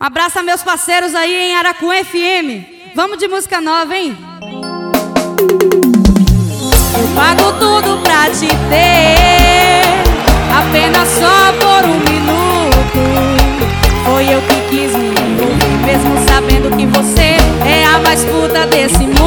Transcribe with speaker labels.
Speaker 1: Um abraço a meus parceiros aí em Aracuã FM. Vamos de música nova, hein? Eu pago tudo pra te ter, apenas só por um minuto. Foi eu que quis me envolver, mesmo sabendo que você é a mais puta desse mundo.